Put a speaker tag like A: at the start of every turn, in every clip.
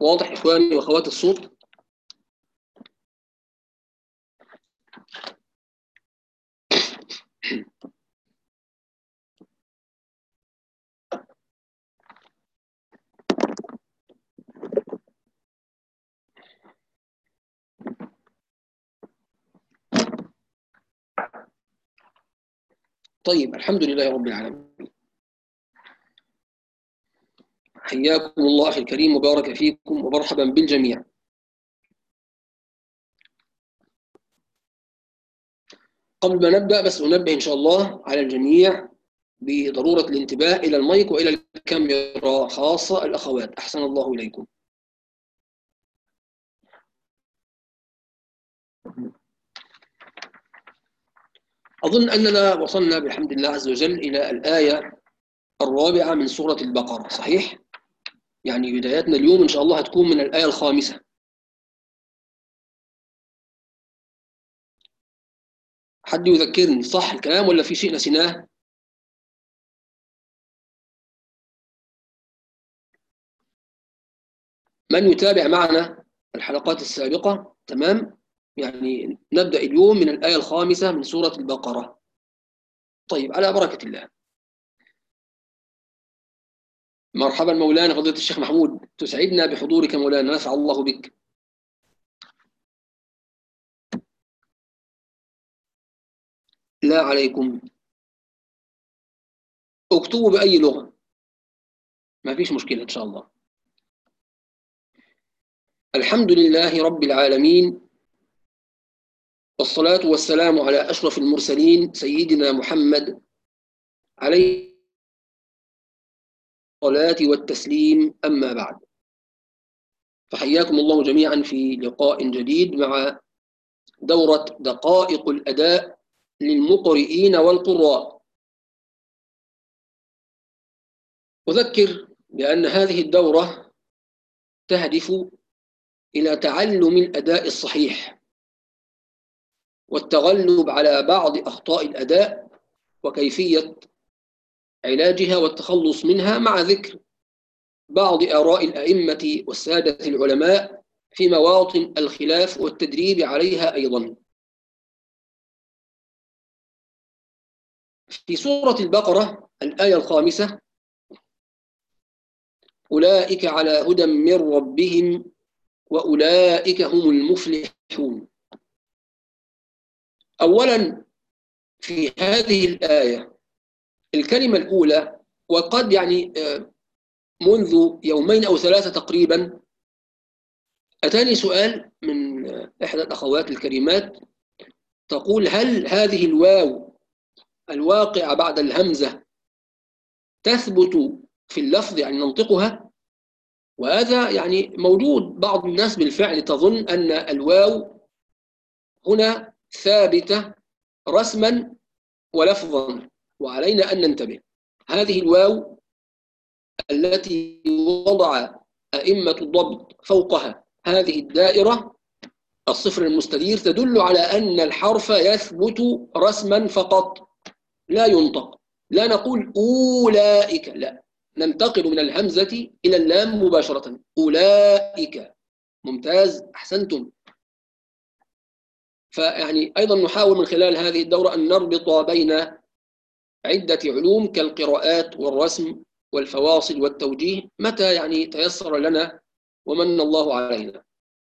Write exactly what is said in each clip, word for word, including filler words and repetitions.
A: واضح إخواني وأخواتي الصوت؟ طيب، الحمد لله رب العالمين. حياكم الله أخي الكريم وبارك فيكم ومرحبا بالجميع. قبل ما نبدأ بس أنبه إن شاء الله على الجميع بضرورة الانتباه إلى المايك وإلى الكاميرا، خاصة الأخوات، أحسن الله إليكم. أظن أننا وصلنا بحمد الله عز وجل إلى الآية الرابعة من سورة البقرة، صحيح؟ يعني بداياتنا اليوم إن شاء الله هتكون من الآية الخامسة. حد يذكرني، صح الكلام ولا في شيء نسيناه؟ من يتابع معنا الحلقات السابقة تمام؟ يعني نبدأ اليوم من الآية الخامسة من سورة البقرة. طيب، على بركة الله. مرحبا مولانا فضيلة الشيخ محمود، تسعدنا بحضورك مولانا، نفع الله بك. لا عليكم، اكتبوا بأي لغة، ما فيش مشكلة إن شاء الله. الحمد لله رب العالمين، والصلاة والسلام على أشرف المرسلين سيدنا محمد عليه الصلاة والتسليم، أما بعد، فحياكم الله جميعا في لقاء جديد مع دورة دقائق الأداء للمقرئين والقراء. أذكر بأن هذه الدورة تهدف إلى تعلم الأداء الصحيح والتغلب على بعض أخطاء الأداء وكيفية علاجها والتخلص منها، مع ذكر بعض آراء الأئمة والسادة العلماء في مواطن الخلاف والتدريب عليها أيضا. في سورة البقرة الآية الخامسة: أولئك على هدى من ربهم وأولئك هم المفلحون. أولا، في هذه الآية الكلمة الأولى، وقد يعني منذ يومين أو ثلاثة تقريبا أتاني سؤال من إحدى الأخوات الكريمات، تقول: هل هذه الواو الواقعة بعد الهمزة تثبت في اللفظ، يعني ننطقها؟ وهذا يعني موجود، بعض الناس بالفعل تظن أن الواو هنا ثابتة رسما ولفظا، وعلينا أن ننتبه. هذه الواو التي وضع أئمة الضبط فوقها هذه الدائرة الصفر المستدير تدل على أن الحرف يثبت رسما فقط، لا ينطق. لا نقول أولئك، لا، ننتقل من الهمزة إلى اللام مباشرة. أولئك، ممتاز، أحسنتم. فيعني أيضا نحاول من خلال هذه الدورة أن نربط بين عدة علوم كالقراءات والرسم والفواصل والتوجيه متى يعني تيسر لنا ومن الله علينا.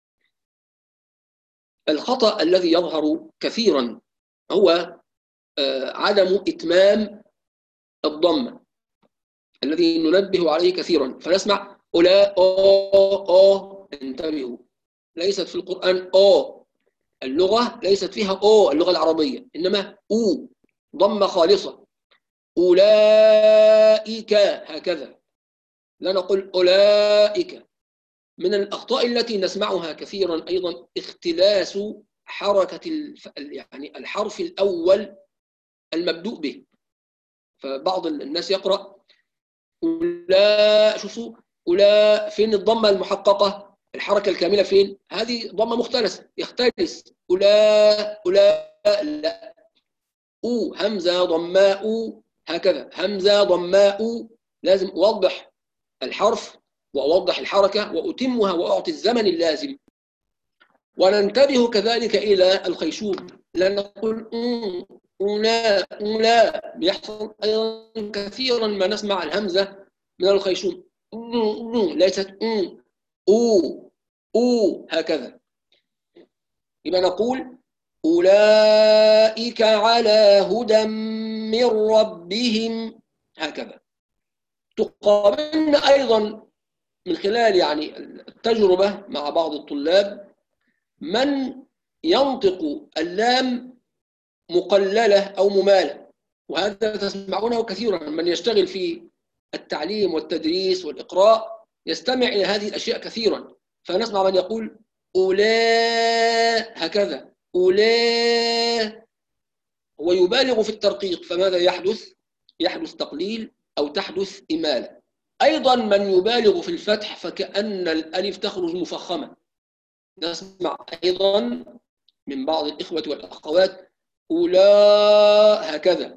A: الخطأ الذي يظهر كثيرا هو عدم إتمام الضمة الذي ننبه عليه كثيرا، فنسمع أولا أو أو. انتبهوا، ليست في القرآن أو، اللغة ليست فيها أو، اللغة العربية، إنما أو، ضمة خالصة. أولئك، هكذا، لا نقول أولئك. من الأخطاء التي نسمعها كثيرا أيضا اختلاس حركة الف... يعني الحرف الأول المبدوء به. فبعض الناس يقرأ أولا، شوفوا أولا، فين الضمة المحققة؟ الحركة الكاملة فين؟ هذه ضمة مختلسة، يختلس. أولا أولا، لا، أو همزة ضماء، هكذا همزة ضماء، لازم أوضح الحرف وأوضح الحركة وأتمها وأعطي الزمن اللازم. وننتبه كذلك إلى الخيشوم، لا نقول أولا أولا، بيحصل أيضا كثيرا ما نسمع الهمزة من الخيشوم، ليست أو أو هكذا. يبقى نقول أولئك على هدى من ربهم هكذا. تقابلنا أيضا من خلال يعني التجربة مع بعض الطلاب من ينطق اللام مقللة أو ممالة، وهذا تسمعونه كثيرا. من يشتغل في التعليم والتدريس والإقراء يستمع إلى هذه الأشياء كثيرا، فنسمع من يقول أولا هكذا أولا، ويبالغ في الترقيق، فماذا يحدث؟ يحدث تقليل أو تحدث إمالة. أيضا من يبالغ في الفتح فكأن الألف تخرج مفخمة. نسمع أيضا من بعض الإخوة والأخوات أولا هكذا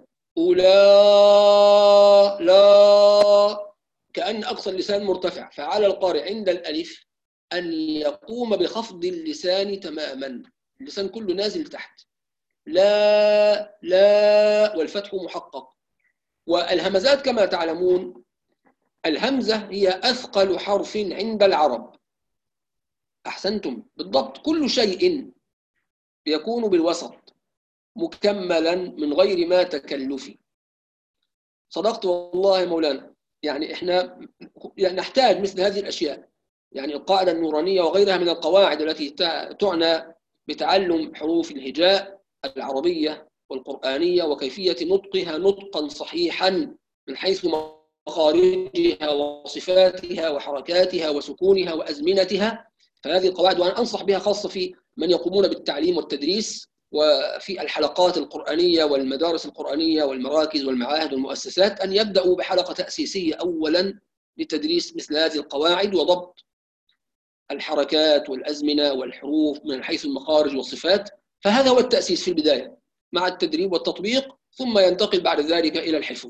A: أولا لا، كأن أقصى اللسان مرتفع. فعلى القارئ عند الألف أن يقوم بخفض اللسان تماما، اللسان كله نازل تحت، لا لا، والفتح محقق. والهمزات كما تعلمون الهمزة هي أثقل حرف عند العرب. أحسنتم بالضبط، كل شيء يكون بالوسط مكملا من غير ما تكلف. صدقت والله مولانا، يعني إحنا يعني نحتاج مثل هذه الأشياء، يعني القاعدة النورانية وغيرها من القواعد التي تعنى بتعلم حروف الهجاء العربية والقرآنية وكيفية نطقها نطقا صحيحا من حيث مخارجها وصفاتها وحركاتها وسكونها وأزمنتها. فهذه القواعد وأنا أنصح بها خاصة في من يقومون بالتعليم والتدريس وفي الحلقات القرآنية والمدارس القرآنية والمراكز والمعاهد والمؤسسات، أن يبدأوا بحلقة تأسيسية أولا لتدريس مثل هذه القواعد وضبط الحركات والأزمنة والحروف من حيث المخارج والصفات. فهذا هو التأسيس في البداية مع التدريب والتطبيق، ثم ينتقل بعد ذلك إلى الحفظ.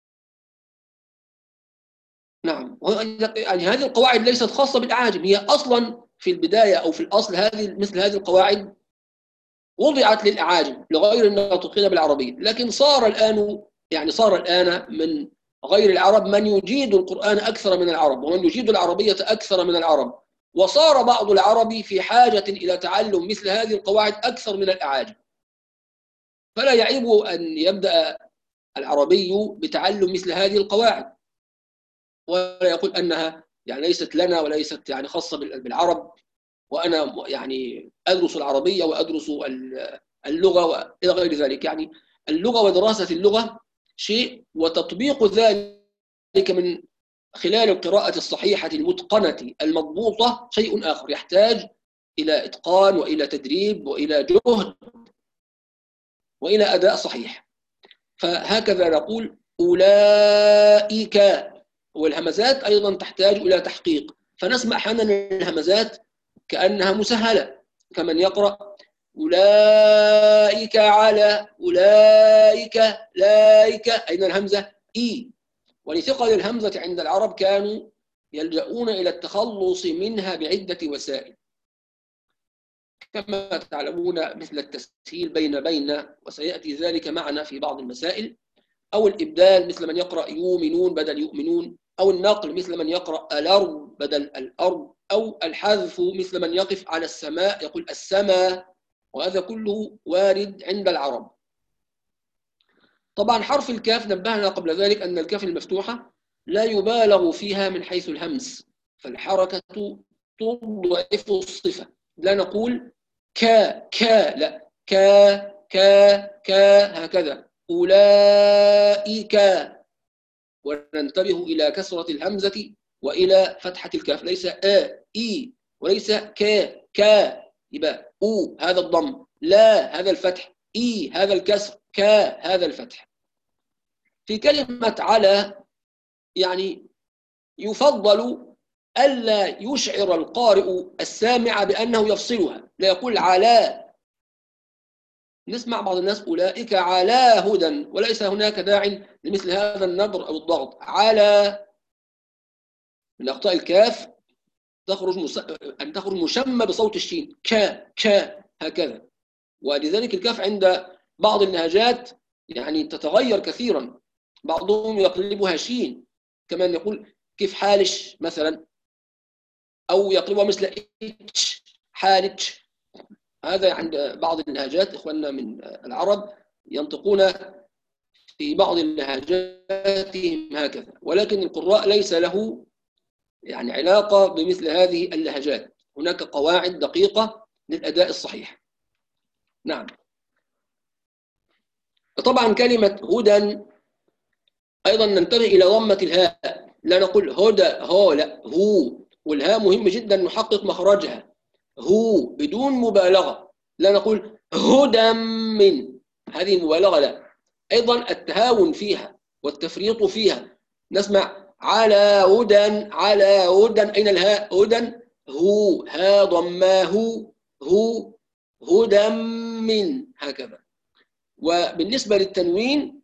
A: نعم، يعني هذه القواعد ليست خاصة بالأعاجم، هي أصلا في البداية أو في الأصل هذه مثل هذه القواعد وضعت للأعاجم لغير الناطقين بالعربية، لكن صار الآن يعني صار الآن من غير العرب من يجيد القرآن أكثر من العرب، ومن يجيد العربية أكثر من العرب، وصار بعض العرب في حاجة إلى تعلم مثل هذه القواعد أكثر من الأعاجم. فلا يعيب أن يبدأ العربي بتعلم مثل هذه القواعد، ولا يقول أنها يعني ليست لنا وليست يعني خاصة بالعرب، وأنا يعني أدرس العربية وأدرس اللغة وإلى غير ذلك. يعني اللغة ودراسة اللغة شيء، وتطبيق ذلك من خلال القراءة الصحيحة المتقنة المضبوطة شيء آخر، يحتاج إلى إتقان وإلى تدريب وإلى جهد وإلى أداء صحيح. فهكذا نقول أولئك، والهمزات أيضا تحتاج إلى تحقيق، فنسمع أحيانا الهمزات كأنها مسهلة، كمن يقرأ أولئك على أولئك لايك، أين الهمزة؟ إي. ولثقل الهمزة عند العرب كانوا يلجؤون إلى التخلص منها بعدة وسائل، كما تعلمون مثل التسهيل بين بين، وسيأتي ذلك معنا في بعض المسائل، أو الإبدال مثل من يقرأ يؤمنون بدل يؤمنون، أو النقل مثل من يقرأ الأرض بدل الأرض، أو الحذف مثل من يقف على السماء يقول السماء، وهذا كله وارد عند العرب. طبعا حرف الكاف نبهنا قبل ذلك أن الكاف المفتوحة لا يبالغ فيها من حيث الهمس، فالحركة تضعف الصفة. لا نقول كا كا، لا كا كا كا هكذا أولئك، وننتبه إلى كسرة الهمزة وإلى فتحة الكاف، ليس آ إي وليس كا كا، يبقى أو هذا الضم، لا هذا الفتح، إي هذا الكسر، كا هذا الفتح. في كلمة على يعني يفضل ألا يشعر القارئ السامع بأنه يفصلها، لا يقول على. نسمع بعض الناس أولئك على هدى، وليس هناك داع لمثل هذا النبر أو الضغط على، من أخطاء الكاف تخرج مس... أن تخرج مشمة بصوت الشين، ك ك هكذا. ولذلك الكاف عند بعض اللهجات يعني تتغير كثيرا، بعضهم يقلبها شين، كمان يقول كيف حالش مثلا، أو يقلبها مثل إتش حالتش. هذا عند بعض اللهجات إخواننا من العرب ينطقون في بعض اللهجاتهم هكذا، ولكن القراء ليس له يعني علاقة بمثل هذه اللهجات، هناك قواعد دقيقة للأداء الصحيح. نعم. طبعا كلمة هدى أيضا ننتبه إلى ضمة الهاء، لا نقول هدى هو، لا هو، والهاء مهم جدا نحقق مخرجها، هو بدون مبالغة، لا نقول هدى من، هذه مبالغة لا. أيضا التهاون فيها والتفريط فيها، نسمع على هدى، على هدى، أين الهاء؟ هدى، هو، ها ضماه، هو، هدى من، هكذا. وبالنسبة للتنوين،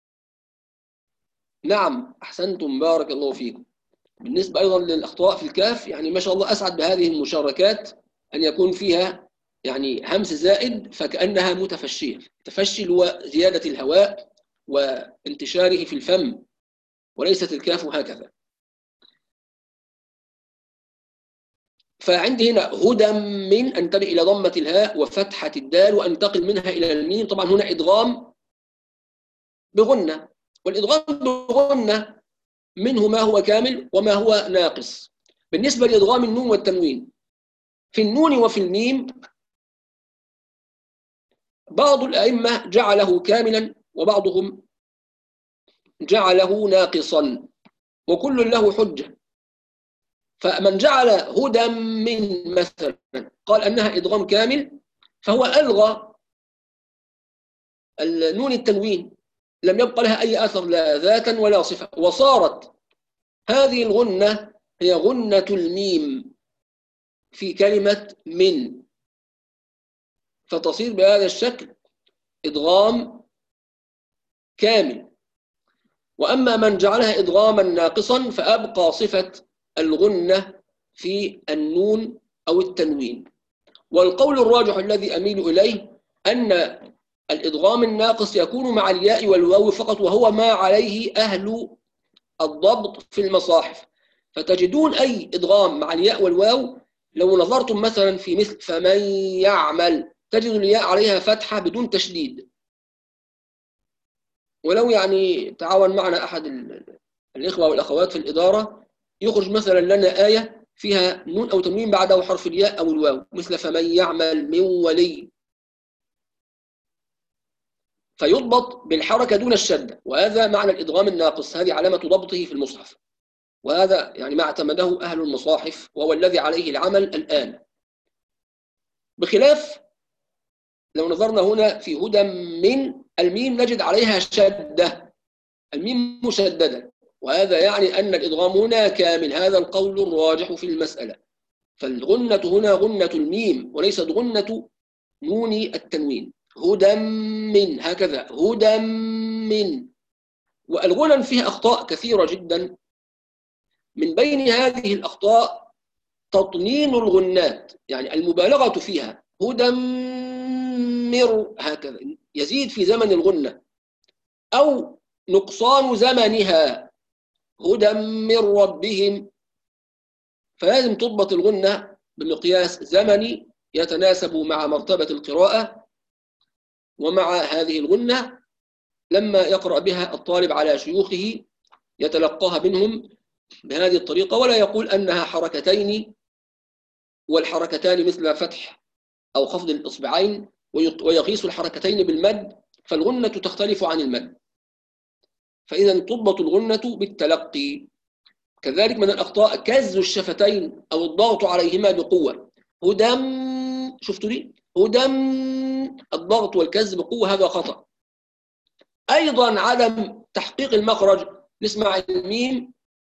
A: نعم أحسنتم بارك الله فيكم. بالنسبة أيضا للأخطاء في الكاف، يعني ما شاء الله أسعد بهذه المشاركات أن يكون فيها يعني همس زائد فكأنها متفشية. التفشي هو زيادة الهواء وانتشاره في الفم، وليست الكاف هكذا. فعندي هنا هدى من، أنتبه إلى ضمة الهاء وفتحة الدال وأنتقل منها إلى الميم. طبعا هنا إدغام بغنة، والإدغام بغنة منه ما هو كامل وما هو ناقص. بالنسبة لإدغام النون والتنوين، في النون وفي الميم بعض الأئمة جعله كاملا وبعضهم جعله ناقصا، وكل له حجة. فمن جعل هدى من مثلا قال أنها إدغام كامل، فهو ألغى النون التنوين، لم يبقى لها أي أثر لا ذاتا ولا صفة، وصارت هذه الغنة هي غنة الميم في كلمة من، فتصير بهذا الشكل إدغام كامل. وأما من جعلها إدغاما ناقصا فأبقى صفة الغنة في النون أو التنوين. والقول الراجح الذي أميل إليه أن الإدغام الناقص يكون مع الياء والواو فقط، وهو ما عليه أهل الضبط في المصاحف. فتجدون أي إدغام مع الياء والواو لو نظرتم مثلا في مثل فمن يعمل تجد الياء عليها فتحة بدون تشديد. ولو يعني تعاون معنا أحد الإخوة والأخوات في الإدارة يخرج مثلا لنا آية فيها نون أو تنوين بعده حرف الياء أو الواو، مثل فمن يعمل من ولي، فيضبط بالحركة دون الشدة، وهذا معنى الإدغام الناقص، هذه علامة ضبطه في المصحف، وهذا يعني ما اعتمده أهل المصاحف وهو الذي عليه العمل الآن. بخلاف لو نظرنا هنا في هدى من الميم نجد عليها شدة، الميم مشددة، وهذا يعني أن الإدغام هنا كامل، هذا القول الراجح في المسألة. فالغنة هنا غنة الميم وليست غنة نون التنوين. هدى من، هكذا هدى من. والغنن فيها أخطاء كثيرة جدا، من بين هذه الأخطاء تطنين الغنات، يعني المبالغة فيها، هدى مر، هكذا يزيد في زمن الغنة، أو نقصان زمنها، هدى من ربهم. فلازم تضبط الغنة بمقياس زمني يتناسب مع مرتبة القراءة ومع هذه الغنة. لما يقرأ بها الطالب على شيوخه يتلقاها منهم بهذه الطريقة، ولا يقول أنها حركتين والحركتان مثل فتح أو خفض الإصبعين ويقيس الحركتين بالمد، فالغنة تختلف عن المد. فإذا تضبط الغنة بالتلقي. كذلك من الأخطاء كز الشفتين أو الضغط عليهما بقوة، هدم، شفتوا لي هدم، الضغط والكز بقوة هذا خطأ. أيضا عدم تحقيق المخرج، نسمع الميم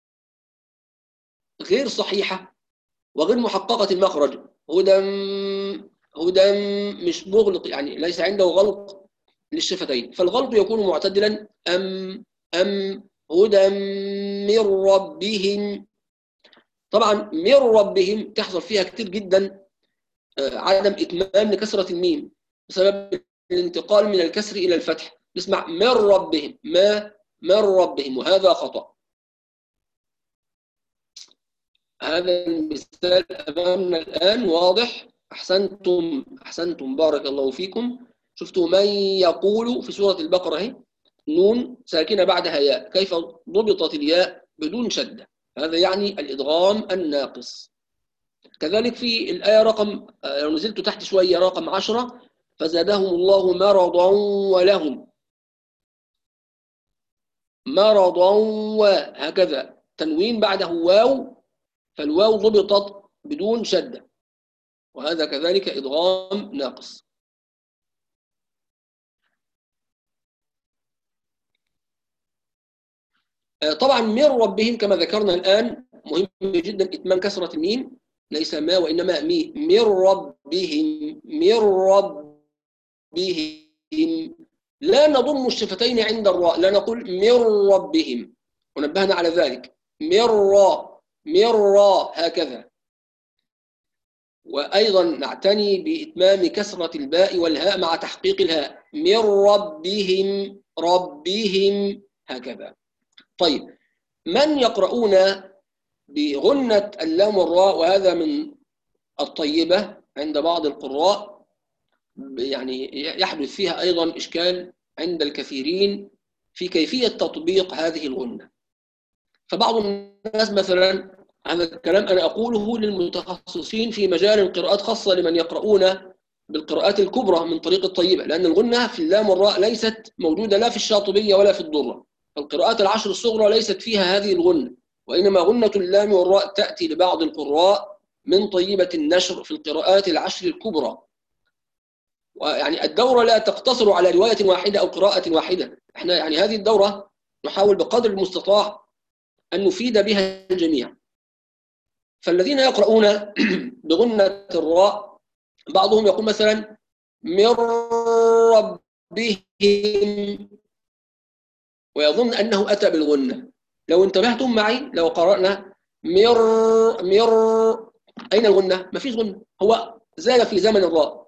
A: غير صحيحة وغير محققة المخرج، هدم، هدم مش مغلق، يعني ليس عنده غلط للشفتين، فالغلط يكون معتدلا، أم أم هدى من ربهم. طبعا من ربهم تحصل فيها كتير جدا عدم إتمام لكسرة الميم بسبب الانتقال من الكسر إلى الفتح، نسمع من ربهم، ما من ربهم، وهذا خطأ. هذا المثال أمامنا الآن واضح. أحسنتم أحسنتم بارك الله فيكم. شفتوا من يقول في سورة البقرة هي نون ساكنة بعدها ياء، كيف ضبطت الياء بدون شدة؟ هذا يعني الإدغام الناقص. كذلك في الآية رقم، لو نزلت تحت شوية، رقم عشرة، فزادهم الله مرضا ولهم، مرضا وهكذا تنوين بعده واو، فالواو ضبطت بدون شدة، وهذا كذلك إدغام ناقص. طبعا من ربهم كما ذكرنا الآن مهم جدا إتمام كسرة الميم، ليس ما وإنما مي، من ربهم، من ربهم. لا نضم الشفتين عند الراء، لا نقول من ربهم، ونبهنا على ذلك، من را، من را هكذا. وأيضا نعتني بإتمام كسرة الباء والهاء مع تحقيق الهاء، من ربهم، ربهم هكذا. طيب، من يقرؤون بغنة اللام والراء، وهذا من الطيبة عند بعض القراء، يعني يحدث فيها أيضا إشكال عند الكثيرين في كيفية تطبيق هذه الغنة. فبعض الناس مثلا، هذا الكلام أنا أقوله للمتخصصين في مجال القراءات، خاصة لمن يقرؤون بالقراءات الكبرى من طريق الطيبة، لأن الغنة في اللام والراء ليست موجودة لا في الشاطبية ولا في الضرة. القراءات العشر الصغرى ليست فيها هذه الغنة، وإنما غنة اللام والراء تأتي لبعض القراء من طيبة النشر في القراءات العشر الكبرى. ويعني الدورة لا تقتصر على رواية واحدة أو قراءة واحدة، احنا يعني هذه الدورة نحاول بقدر المستطاع أن نفيد بها الجميع. فالذين يقرؤون بغنة الراء بعضهم يقول مثلا من ربهم، ويظن أنه أتى بالغنة. لو انتبهتم معي، لو قرأنا مر مر، أين الغنة؟ ما فيش غنة، هو زال في زمن الراء.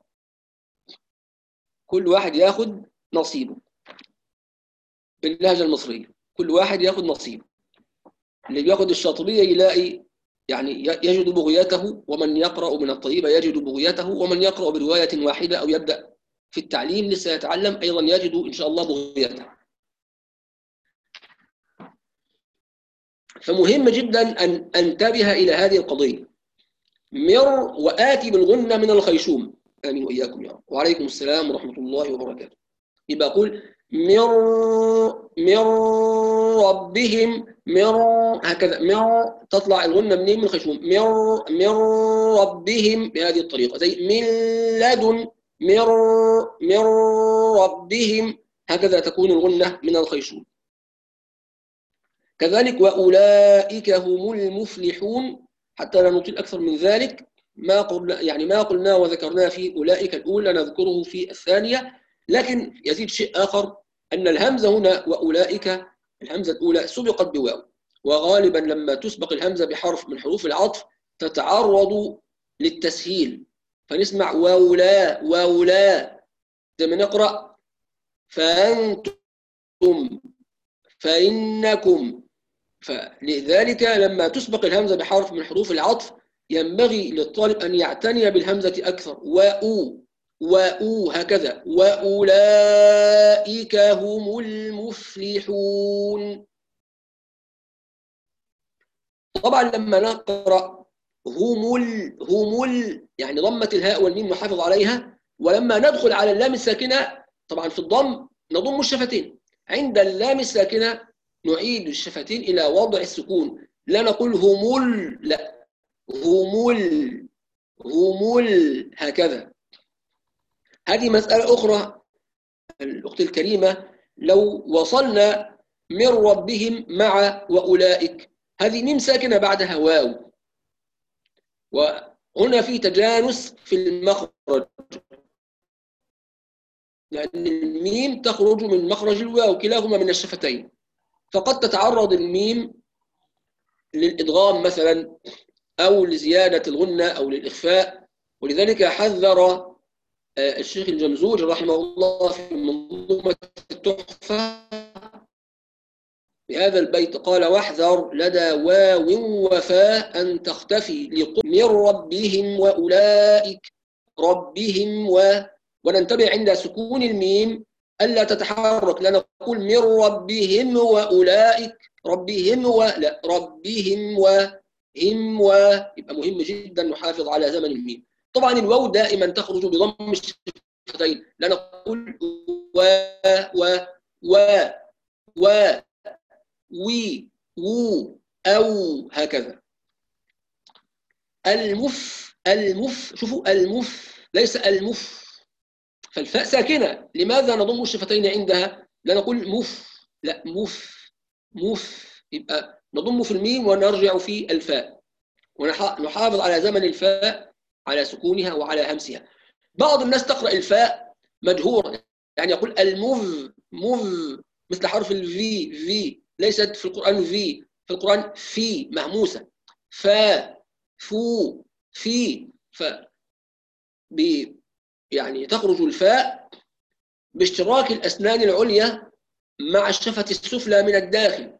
A: كل واحد ياخد نصيبه باللهجة المصرية، كل واحد ياخد نصيبه. اللي بياخد الشاطبية يلاقي يعني يجد بغيته، ومن يقرأ من الطيبة يجد بغيته، ومن يقرأ برواية واحدة أو يبدأ في التعليم لسه يتعلم أيضا يجد إن شاء الله بغيته. فمهم جدا أن أنتبه إلى هذه القضية. مر وآتي بالغنة من الخيشوم، آمين وإياكم يا رب. وعليكم السلام ورحمة الله وبركاته. يبقى أقول من من ربهم، من هكذا، من تطلع الغنة منين؟ من الخيشوم، من من ربهم بهذه الطريقة، زي من لدن، من من ربهم هكذا تكون الغنة من الخيشوم. كذلك وأولئك هم المفلحون، حتى لا نطيل أكثر من ذلك، ما قلنا يعني ما قلنا وذكرناه في أولئك الأولى نذكره في الثانية. لكن يزيد شيء آخر، أن الهمزة هنا وأولئك، الهمزة الأولى سبقت بواو، وغالبا لما تسبق الهمزة بحرف من حروف العطف تتعرض للتسهيل، فنسمع وأولا وأولا، زي ما نقرأ فأنتم فإنكم. فلذلك لما تسبق الهمزة بحرف من حروف العطف ينبغي للطالب أن يعتني بالهمزة أكثر، وأو وأو هكذا، وأولئك هم المفلحون. طبعا لما نقرأ هم ال هم ال يعني ضمة الهاء والميم نحافظ عليها، ولما ندخل على اللام الساكنة طبعا في الضم نضم الشفتين، عند اللام الساكنة نعيد الشفتين إلى وضع السكون، لا نقول همول، لا همول همول هكذا. هذه مسألة أخرى الأخت الكريمة، لو وصلنا من ربهم مع وأولئك، هذه ميم ساكنة بعدها واو، وهنا في تجانس في المخرج، لأن الميم تخرج من مخرج الواو كلاهما من الشفتين، فقد تتعرض الميم للإدغام مثلا أو لزيادة الغنة أو للإخفاء. ولذلك حذر الشيخ الجمزوري رحمه الله في منظومة التحفة بهذا البيت، قال: واحذر لدى واو وفاء أن تختفي لقل من ربهم وأولئك ربهم و وننتبه عند سكون الميم ألا تتحرك، لا نقول من ربهم وأولئك ربهم و لا ربهم وهم و يبقى مهم جدا نحافظ على زمن الميم. طبعا الواو دائما تخرج بضم الشفتين، لا نقول و و و و وي وو أو هكذا. المف المف شوفوا المف ليس المف، فالفاء ساكنة، لماذا نضم الشفتين عندها؟ لا نقول مف، لا مف مف، يبقى نضم في الميم ونرجع في الفاء، ونحافظ على زمن الفاء على سكونها وعلى همسها. بعض الناس تقرأ الفاء مجهورة، يعني يقول المذ مذ مثل حرف الفي في، ليست في القرآن في، في القرآن في مهموسة، فا فو في، ف يعني تخرج الفاء باشتراك الأسنان العليا مع الشفة السفلى من الداخل،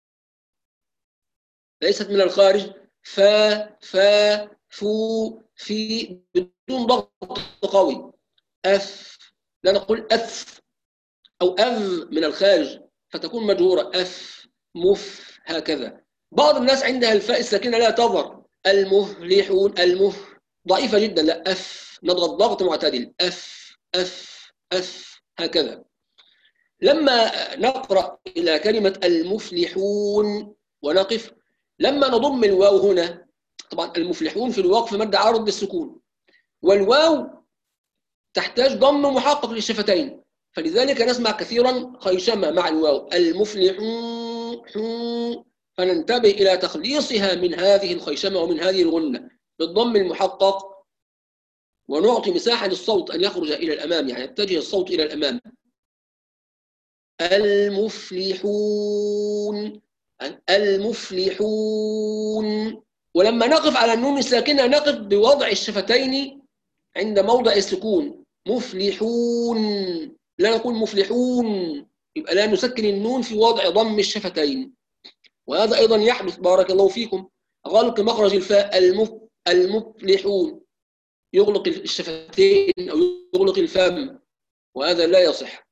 A: ليست من الخارج. فا فا فو في بدون ضغط قوي. أف لا نقول أف أو أذ من الخارج فتكون مجهورة، أف مف هكذا. بعض الناس عندها الفاء الساكنة لا تظهر، المفلحون المف ضعيفة جدا، لا أف نضغط ضغط معتدل، أف أف أف هكذا. لما نقرأ إلى كلمة المفلحون ونقف، لما نضم الواو هنا، طبعا المفلحون في الوقف مد عارض للسكون، والواو تحتاج ضم محقق للشفتين، فلذلك نسمع كثيرا خيشمة مع الواو المفلحون، فننتبه إلى تخليصها من هذه الخيشمة ومن هذه الغنة بالضم المحقق، ونعطي مساحة للصوت أن يخرج إلى الأمام، يعني يتجه الصوت إلى الأمام. المفلحون المفلحون. ولما نقف على النون الساكنة نقف بوضع الشفتين عند موضع السكون، مفلحون لا نقول مفلحون، يبقى لا نسكن النون في وضع ضم الشفتين. وهذا أيضا يحدث بارك الله فيكم غلق مخرج الفاء المف المفلحون، يغلق الشفتين أو يغلق الفم، وهذا لا يصح.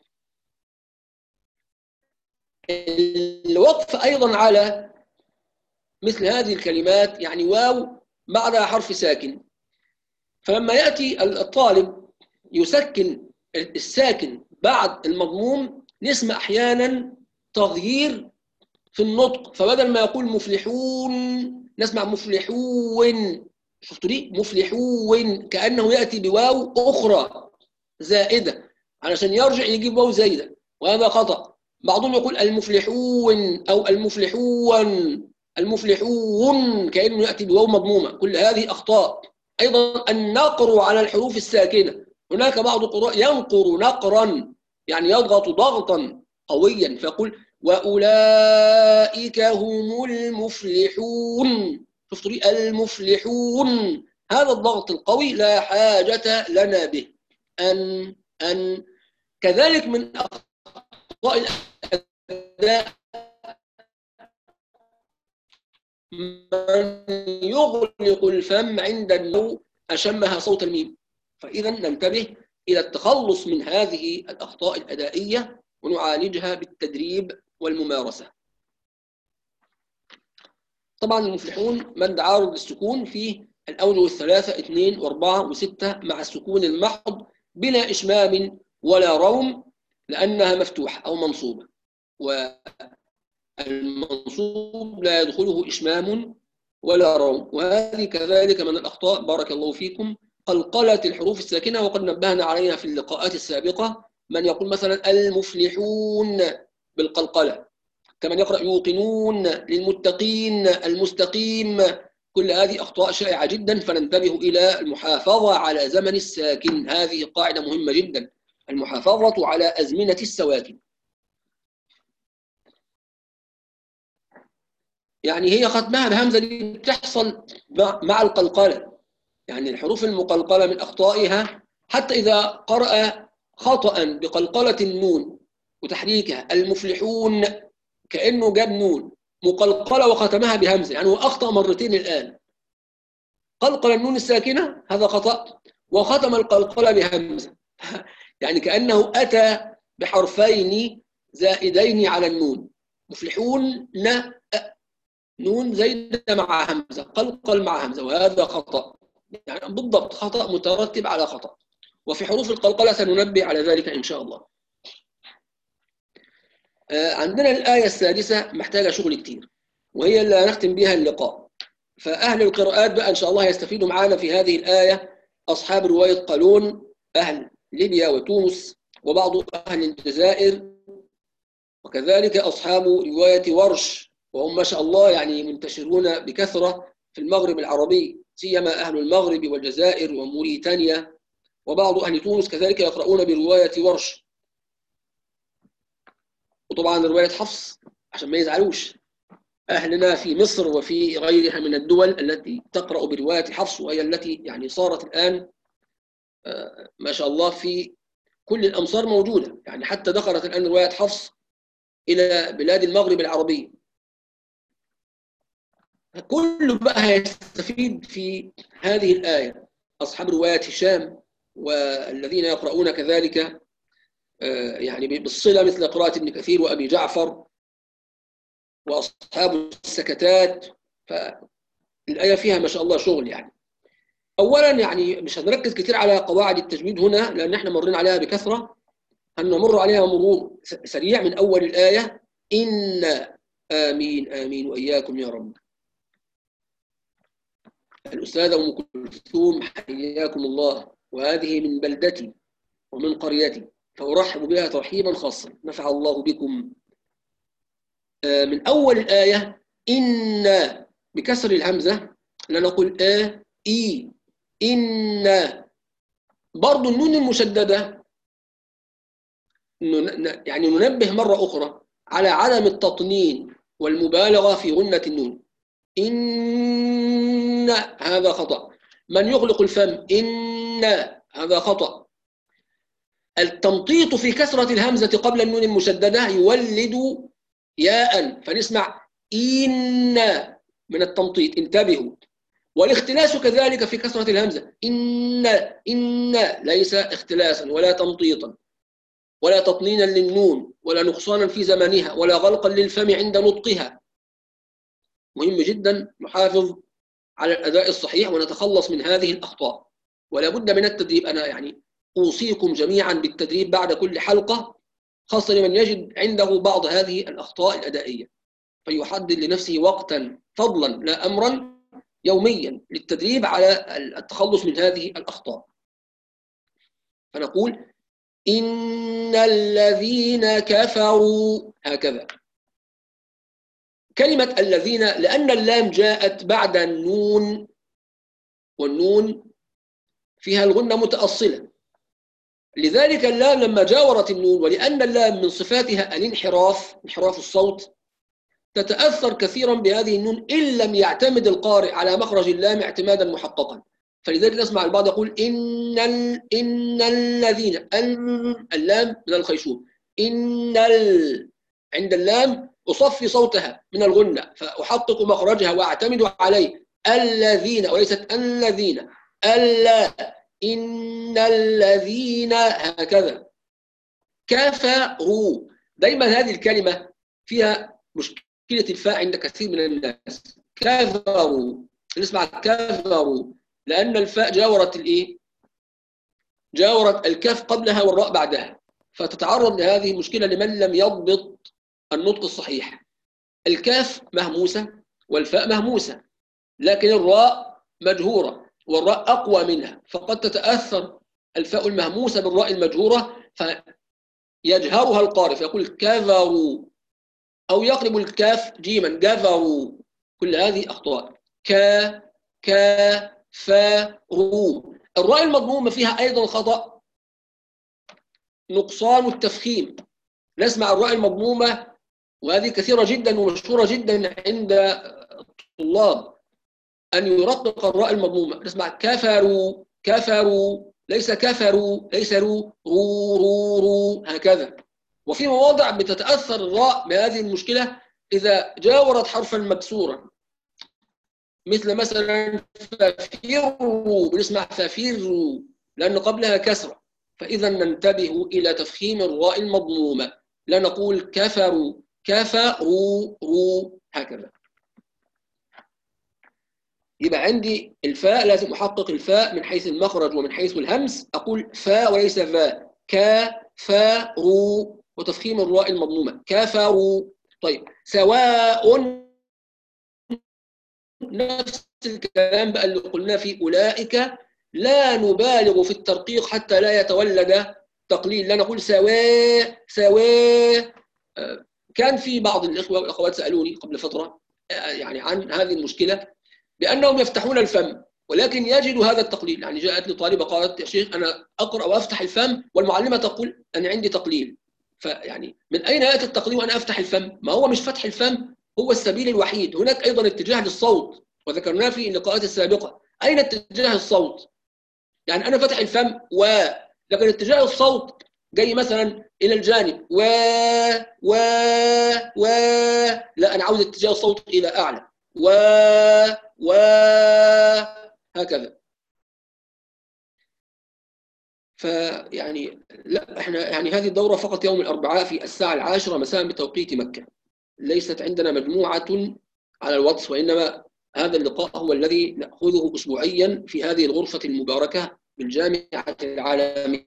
A: الوقف أيضا على مثل هذه الكلمات، يعني واو بعدها حرف ساكن، فلما يأتي الطالب يسكن الساكن بعد المضموم نسمع أحيانا تغيير في النطق، فبدل ما يقول مفلحون نسمع مفلحون. شفتوا ليه؟ مفلحون، كأنه يأتي بواو أخرى زائدة علشان يرجع يجيب واو زائدة، وهذا خطأ. بعضهم يقول المفلحون أو المفلحون المفلحون كأنه يأتي بواو مضمومة، كل هذه أخطاء. أيضا النقر على الحروف الساكنة، هناك بعض القراء ينقر نقرا، يعني يضغط ضغطا قويا، فيقول وأولئك هم المفلحون. شفتوا لي المفلحون، هذا الضغط القوي لا حاجة لنا به. أن أن كذلك من أخطاء الأداء من يغلق الفم عند النو أشمها صوت الميم، فإذا ننتبه إلى التخلص من هذه الأخطاء الأدائية ونعالجها بالتدريب والممارسة. طبعا المفلحون مد عارض للسكون في الأوجه الثلاثة اثنين وأربعة وستة مع السكون المحض بلا إشمام ولا روم، لأنها مفتوحة أو منصوبة، والمنصوب لا يدخله إشمام ولا روم. وهذه كذلك من الأخطاء بارك الله فيكم قلقلة الحروف الساكنة، وقد نبهنا عليها في اللقاءات السابقة. من يقول مثلا المفلحون بالقلقلة، كمن يقرأ يوقنون للمتقين المستقيم، كل هذه أخطاء شائعة جدا، فننتبه إلى المحافظة على زمن الساكن، هذه قاعدة مهمة جدا، المحافظة على أزمنة السواكن. يعني هي ختمها بهمزة دي بتحصل مع القلقلة، يعني الحروف المقلقلة من أخطائها حتى إذا قرأ خطأ بقلقلة النون وتحريكها المفلحون كأنه جاب نون مقلقلة وختمها بهمزة، يعني هو أخطأ مرتين الآن، قلقل النون الساكنة هذا خطأ وختم القلقلة بهمزة يعني كأنه أتى بحرفين زائدين على النون، مفلحون ن نون زايدة مع همزة قلقل مع همزة، وهذا خطأ، يعني بالضبط خطأ مترتب على خطأ. وفي حروف القلقلة سننبه على ذلك إن شاء الله. عندنا الآية السادسة محتاجة شغل كتير، وهي اللي هنختم بها اللقاء. فأهل القراءات بقى إن شاء الله يستفيدوا معانا في هذه الآية أصحاب رواية قالون، أهل ليبيا وتونس، وبعض أهل الجزائر، وكذلك أصحاب رواية ورش، وهم ما شاء الله يعني منتشرون بكثرة في المغرب العربي، سيما أهل المغرب والجزائر وموريتانيا، وبعض أهل تونس كذلك يقرؤون برواية ورش، وطبعا رواية حفص عشان ما يزعلوش أهلنا في مصر وفي غيرها من الدول التي تقرأ برواية حفص، وهي التي يعني صارت الآن ما شاء الله في كل الأمصار موجودة، يعني حتى دخلت الآن رواية حفص إلى بلاد المغرب العربي. كل بقى هيستفيد في هذه الآية أصحاب رواية هشام والذين يقرؤون كذلك يعني بالصلة مثل قراءة ابن كثير وأبي جعفر وأصحاب السكتات. فالآية فيها ما شاء الله شغل. يعني أولا يعني مش هنركز كتير على قواعد التجويد هنا لأن احنا مرين عليها بكثرة، هنمر عليها مرور سريع من أول الآية. إن آمين آمين وإياكم يا رب. الأستاذة أم كلثوم حياكم الله، وهذه من بلدتي ومن قريتي فأرحب بها ترحيبا خاصا، نفع الله بكم. من أول الآية إن بكسر الهمزة لا نقول آ إي إن، برضو النون المشددة يعني ننبه مرة أخرى على عدم التطنين والمبالغة في غنة النون. إن هذا خطأ، من يغلق الفم إن هذا خطأ. التمطيط في كسرة الهمزة قبل النون المشددة يولد ياء، فنسمع إن من التمطيط، انتبهوا. والاختلاس كذلك في كسرة الهمزة، إن إن ليس اختلاسا ولا تمطيطا ولا تطنينا للنون ولا نقصانا في زمنها ولا غلقا للفم عند نطقها. مهم جدا نحافظ على الأداء الصحيح ونتخلص من هذه الأخطاء، ولا بد من التدريب. أنا يعني أوصيكم جميعا بالتدريب بعد كل حلقة، خاصة لمن يجد عنده بعض هذه الأخطاء الأدائية، فيحدد لنفسه وقتا فضلا لا أمرا يوميا للتدريب على التخلص من هذه الأخطاء. فنقول إن الذين كفروا، هكذا كلمة الذين لأن اللام جاءت بعد النون، والنون فيها الغنة متأصلة، لذلك اللام لما جاورت النون، ولأن اللام من صفاتها الانحراف، انحراف الصوت، تتأثر كثيرا بهذه النون إن لم يعتمد القارئ على مخرج اللام اعتمادا محققا. فلذلك نسمع البعض يقول إن ال... إن الذين ال... اللام من الخيشوم، إن ال... عند اللام أصفي صوتها من الغنة فأحقق مخرجها وأعتمد عليه، الذين وليست الذين، ألا إن الذين، هكذا. كفروا، دايما هذه الكلمة فيها مشكلة الفاء عند كثير من الناس. كفروا، نسمع كفروا لأن الفاء جاورت الإيه؟ جاورت الكاف قبلها والراء بعدها، فتتعرض لهذه المشكلة لمن لم يضبط النطق الصحيح. الكاف مهموسة والفاء مهموسة، لكن الراء مجهورة والراء أقوى منها، فقد تتأثر الفاء المهموسة بالراء المجهورة فيجهرها القارئ فيقول كفروا، أو يقلب الكاف جيما جفروا. كل هذه أخطاء. كا كا فا رو. الراء المضمومة فيها أيضا خطأ، نقصان التفخيم. نسمع الراء المضمومة وهذه كثيرة جدا ومشهورة جدا عند الطلاب، أن يرقق الراء المضمومة، نسمع كفروا كفروا، ليس كفروا، ليس رو رو رو رو هكذا. وفي مواضع بتتأثر الراء بهذه المشكلة إذا جاورت حرفا مكسورا، مثل مثلا ففروا، بنسمع ففروا لأن قبلها كسرة، فإذا ننتبه إلى تفخيم الراء المضمومة، لا نقول كفروا كفروا رو هكذا. يبقى عندي الفاء لازم أحقق الفاء من حيث المخرج ومن حيث الهمس، أقول فاء وليس فاء، كفروا، وتفخيم الراء المضمومة كفروا. طيب سواء، نفس الكلام بقى اللي قلنا في أولئك، لا نبالغ في الترقيق حتى لا يتولد تقليل، لا نقول سواء سواء. كان في بعض الإخوة والأخوات سألوني قبل فترة يعني عن هذه المشكلة، بأنهم يفتحون الفم ولكن يجدوا هذا التقليل. يعني جاءتني طالبة قالت يا شيخ أنا أقرأ وأفتح الفم والمعلمة تقول أنا عندي تقليل، فيعني من أين يأتي التقليل وأنا أفتح الفم؟ ما هو مش فتح الفم هو السبيل الوحيد، هناك أيضا اتجاه للصوت وذكرناه في اللقاءات السابقة. أين اتجاه الصوت؟ يعني أنا فتح الفم و، لكن اتجاه الصوت جاي مثلا إلى الجانب و و و، لا أنا عاوز اتجاه الصوت إلى أعلى و و هكذا. فيعني لا احنا يعني هذه الدورة فقط يوم الأربعاء في الساعة العاشرة مساء بتوقيت مكة، ليست عندنا مجموعة على الواتس، وإنما هذا اللقاء هو الذي نأخذه أسبوعيا في هذه الغرفة المباركة بالجامعة العالمية.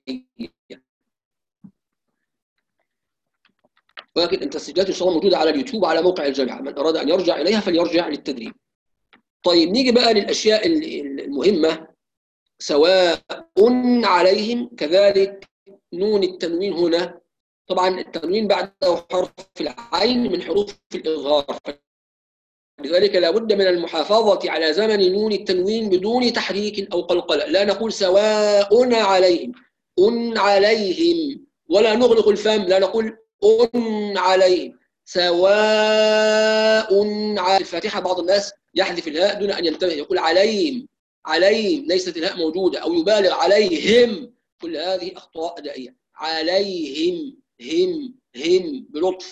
A: ولكن التسجيلات إن شاء الله موجودة على اليوتيوب على موقع الجامعة، من أراد أن يرجع إليها فليرجع للتدريب. طيب نيجي بقى للأشياء المهمة. سواء عليهم، كذلك نون التنوين هنا، طبعا التنوين بعده حرف العين من حروف الإظهار، لذلك لا بد من المحافظة على زمن نون التنوين بدون تحريك أو قلقلة. لا نقول سواء عليهم أن عليهم، ولا نغلق الفم، لا نقول أن عليهم سواء على الفاتحة. بعض الناس يحذف الهاء دون أن ينتبه يقول عليهم عليهم، ليست الهاء موجودة، أو يبالغ عليهم، كل هذه أخطاء أدائية. عليهم هم هم بلطف.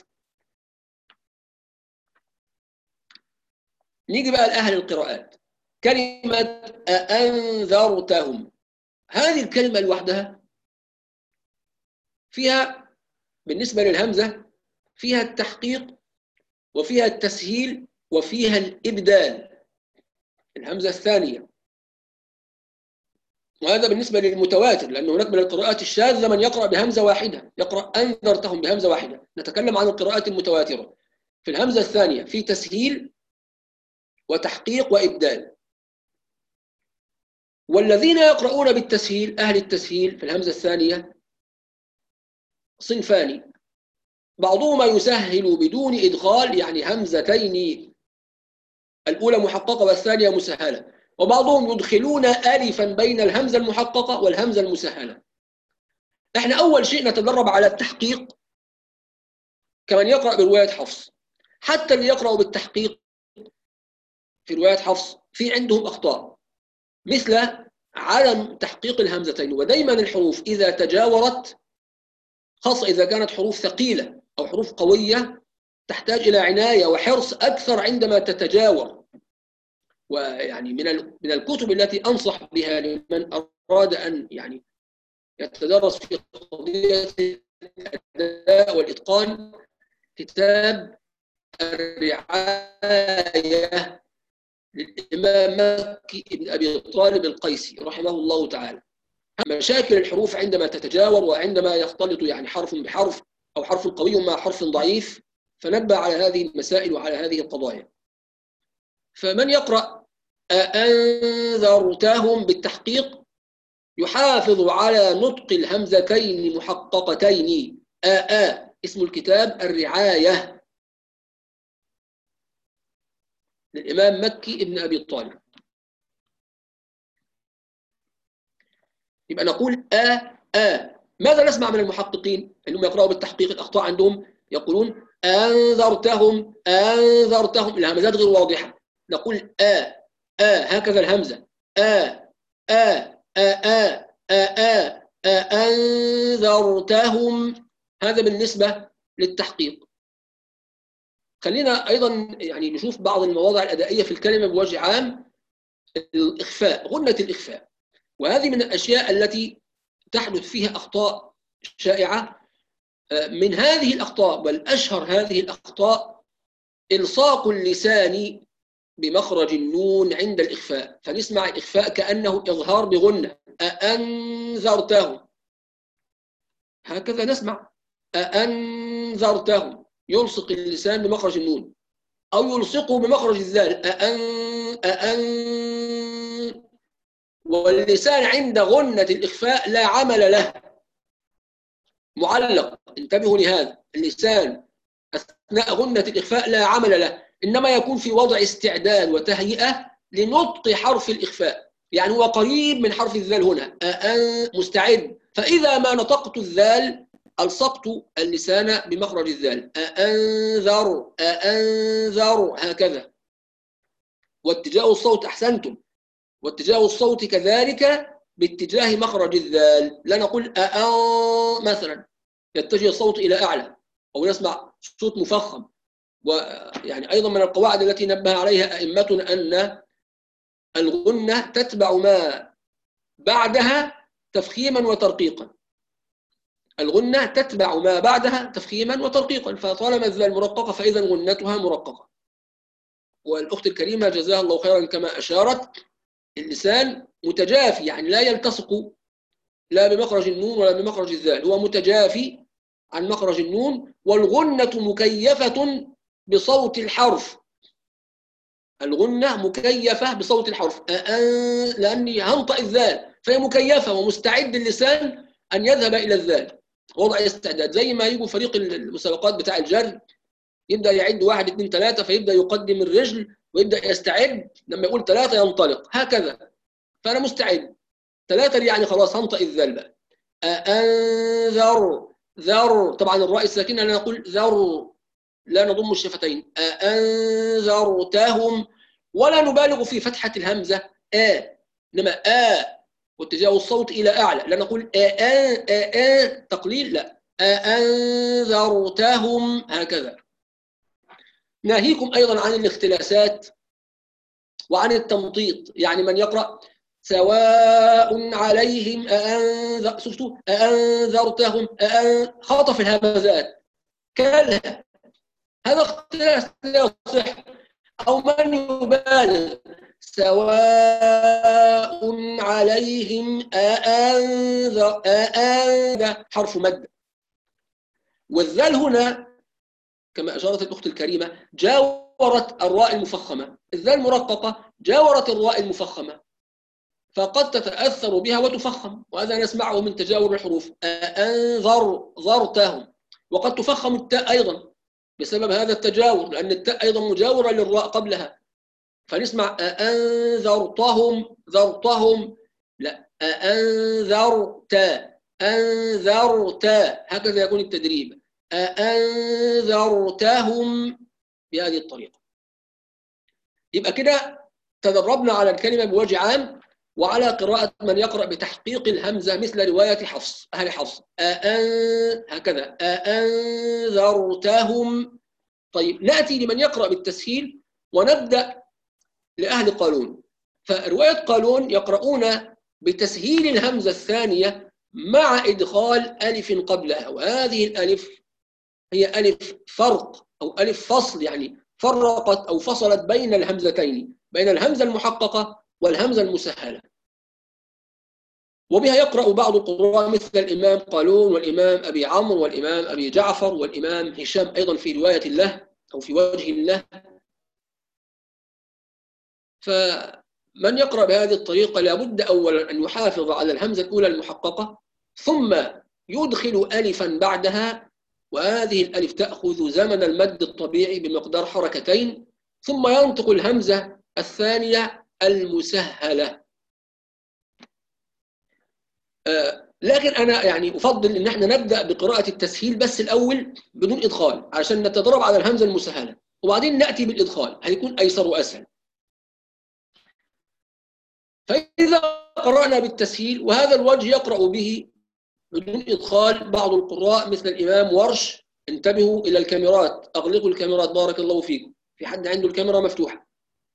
A: نيجي بقى لأهل القراءات. كلمة أأنذرتهم، هذه الكلمة لوحدها فيها بالنسبة للهمزة فيها التحقيق وفيها التسهيل وفيها الإبدال، الهمزة الثانية. وهذا بالنسبة للمتواتر، لأن هناك من القراءات الشاذة من يقرأ بهمزة واحدة، يقرأ أنذرتهم بهمزة واحدة. نتكلم عن القراءات المتواترة. في الهمزة الثانية في تسهيل وتحقيق وإبدال. والذين يقرؤون بالتسهيل، أهل التسهيل في الهمزة الثانية صنفان، بعضهما يسهل بدون إدخال، يعني همزتين الأولى محققة والثانية مسهلة، وبعضهم يدخلون ألفا بين الهمزة المحققة والهمزة المسهلة. احنا أول شيء نتدرب على التحقيق كمن يقرأ برواية حفص. حتى اللي يقرأ بالتحقيق في رواية حفص في عندهم أخطاء، مثل عدم تحقيق الهمزتين. ودايما الحروف إذا تجاورت، خاصة إذا كانت حروف ثقيلة أو حروف قوية، تحتاج إلى عناية وحرص أكثر عندما تتجاور. ويعني من من الكتب التي أنصح بها لمن أراد أن يعني يتدرس في قضية الأداء والإتقان كتاب الرعاية للإمام مكي بن أبي طالب القيسي رحمه الله تعالى. مشاكل الحروف عندما تتجاور وعندما يختلط يعني حرف بحرف أو حرف قوي مع حرف ضعيف، فنبه على هذه المسائل وعلى هذه القضايا. فمن يقرأ أأنذرتهم بالتحقيق يحافظ على نطق الهمزتين محققتين. آآ اسم الكتاب الرعاية للإمام مكي ابن أبي طالب. يبقى نقول آ آ. ماذا نسمع من المحققين أنهم يقرأوا بالتحقيق؟ الأخطاء عندهم يقولون أنذرتهم أنذرتهم الهمزات غير واضحة، نقول آ آ هكذا الهمزة آ آ آ آ آ آ أنذرتهم. هذا بالنسبة للتحقيق. خلينا أيضا يعني نشوف بعض المواضع الأدائية في الكلمة بوجه عام. الإخفاء، غنة الإخفاء، وهذه من الأشياء التي تحدث فيها أخطاء شائعة. من هذه الأخطاء بل أشهر هذه الأخطاء إلصاق اللسان بمخرج النون عند الإخفاء، فنسمع الإخفاء كأنه إظهار بغنة أأنذرتهم، هكذا نسمع أأنذرتهم، يلصق اللسان بمخرج النون أو يلصقه بمخرج الذال أأن أأن، واللسان عند غنة الإخفاء لا عمل له، معلق. انتبهوا لهذا، اللسان أثناء غنة الإخفاء لا عمل له، إنما يكون في وضع استعداد وتهيئة لنطق حرف الإخفاء، يعني هو قريب من حرف الذال هنا أأن، مستعد. فإذا ما نطقت الذال ألصقت اللسان بمخرج الذال أأنذر أأنذر هكذا. واتجاه الصوت، أحسنتم، واتجاه الصوت كذلك باتجاه مخرج الذال، لا نقول أأن مثلا يتجه الصوت إلى أعلى أو نسمع صوت مفخم. ويعني أيضا من القواعد التي نبه عليها أئمتنا أن الغنة تتبع ما بعدها تفخيما وترقيقا، الغنة تتبع ما بعدها تفخيما وترقيقا، فطالما الذال مرققة فإذا غنتها مرققة. والأخت الكريمة جزاها الله خيرا كما أشارت، اللسان متجافي، يعني لا يلتصق لا بمخرج النون ولا بمخرج الذال، هو متجافي عن مخرج النون، والغنة مكيفة بصوت الحرف، الغنة مكيفة بصوت الحرف أأن، لأني هنطق الذال فهي مكيفة ومستعد اللسان أن يذهب إلى الذال، وضع استعداد. زي ما يجوا فريق المسابقات بتاع الجري يبدأ يعد واحد اثنين ثلاثة، فيبدأ يقدم الرجل ويبدأ يستعد، لما يقول ثلاثة ينطلق هكذا. فأنا مستعد، ثلاثة يعني خلاص هنطق الذال بقى. أأنذر ذر، طبعا الراء الساكنة لا نقول ذر، لا نضم الشفتين. أأنذرتهم، ولا نبالغ في فتحة الهمزة آ، إنما آ واتجاه الصوت إلى أعلى، لا نقول آ آ آ آ تقليل، لا أأنذرتهم هكذا. ناهيكم أيضا عن الاختلاسات وعن التمطيط، يعني من يقرأ سواء عليهم أأنذر، شفتوا أأنذرتهم أأن، خطف الهمزات كالها، هذا اختلاس لا يصح. أو من يبالغ سواء عليهم أأنذر أأنذر، حرف مد، والذال هنا كما أشارت الأخت الكريمة جاورت الراء المفخمة، الذال مرققة جاورت الراء المفخمة، فقد تتأثر بها وتفخم، وهذا نسمعه من تجاور الحروف أأنذر ذرتهم، وقد تفخم التاء أيضا بسبب هذا التجاور، لأن التاء أيضا مجاورة للراء قبلها، فنسمع أأنذرتهم ذرتهم، لا أأنذرت أنذرت، هكذا يكون التدريب أأنذرتهم بهذه الطريقة. يبقى كده تدربنا على الكلمة بوجه عام وعلى قراءة من يقرأ بتحقيق الهمزة مثل رواية حفص، أهل حفص أأن، هكذا أأنذرتهم. طيب نأتي لمن يقرأ بالتسهيل ونبدأ لأهل قالون. فرواية قالون يقرؤون بتسهيل الهمزة الثانية مع إدخال ألف قبلها، وهذه الألف هي ألف فرق أو ألف فصل، يعني فرقت أو فصلت بين الهمزتين، بين الهمزة المحققة والهمزة المسهلة. وبها يقرأ بعض القراء مثل الإمام قالون والإمام أبي عمرو والإمام أبي جعفر والإمام هشام أيضا في رواية الله أو في وجه الله. فمن يقرأ بهذه الطريقة لابد أولا أن يحافظ على الهمزة الأولى المحققة، ثم يدخل ألفا بعدها، وهذه الألف تأخذ زمن المد الطبيعي بمقدار حركتين، ثم ينطق الهمزة الثانية المسهلة. آه لكن أنا يعني أفضل إن احنا نبدأ بقراءة التسهيل بس الأول بدون إدخال علشان نتدرب على الهمزة المسهلة، وبعدين نأتي بالإدخال هيكون أيسر وأسهل. فإذا قرأنا بالتسهيل وهذا الوجه يقرأ به بدون إدخال بعض القراء مثل الإمام ورش. انتبهوا إلى الكاميرات، أغلقوا الكاميرات بارك الله فيكم، في حد عنده الكاميرا مفتوحة.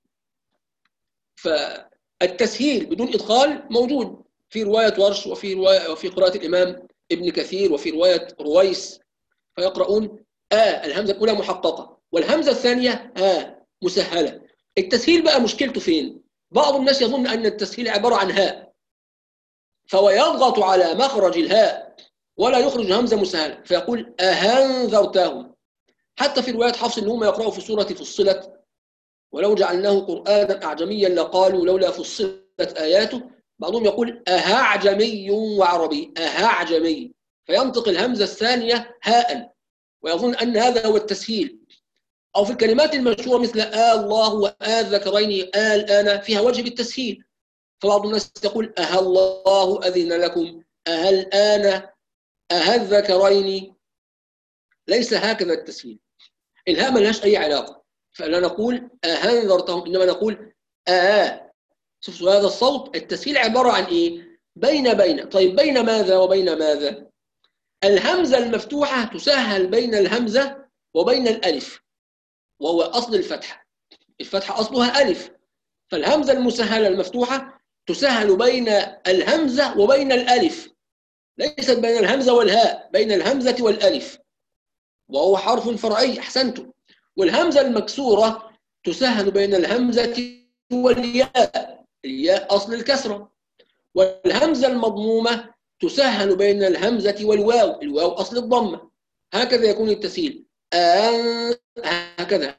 A: فالتسهيل بدون إدخال موجود في رواية ورش وفي رواية وفي قراءة الإمام ابن كثير وفي رواية رويس، فيقرؤون آ الهمزة الأولى محققة والهمزة الثانية آ مسهلة. التسهيل بقى مشكلته فين؟ بعض الناس يظن أن التسهيل عبارة عن هاء، فهو يضغط على مخرج الهاء ولا يخرج همزة مسهلة فيقول أهنذرتهم. حتى في رواية حفص إن هم يقرأوا في سورة فصلت ولو جعلناه قرآنا أعجميا لقالوا لولا فصلت آياته، بعضهم يقول أهعجمي وعربي أهعجمي، فينطق الهمزة الثانية هاء ويظن أن هذا هو التسهيل. أو في الكلمات المشهورة مثل آه الله وآه ذكرين آه الآن فيها وجه بالتسهيل، فبعض الناس يقول أها الله أذن لكم أها الآن أها الذكرين. ليس هكذا التسهيل، الهاء ما لهاش أي علاقة، فلا نقول أهنذرتهم إنما نقول آه. شوفوا هذا الصوت، التسهيل عبارة عن إيه؟ بين بين. طيب بين ماذا وبين ماذا؟ الهمزة المفتوحة تسهل بين الهمزة وبين الألف، وهو أصل الفتحة. الفتحة أصلها ألف، فالهمزة المسهلة المفتوحة تسهل بين الهمزة وبين الألف، ليست بين الهمزة والهاء، بين الهمزة والألف، وهو حرف فرعي. أحسنتم. والهمزة المكسورة تسهل بين الهمزة والياء، الياء أصل الكسرة. والهمزة المضمومة تسهل بين الهمزة والواو، الواو أصل الضمة. هكذا يكون التسهيل. أن... هكذا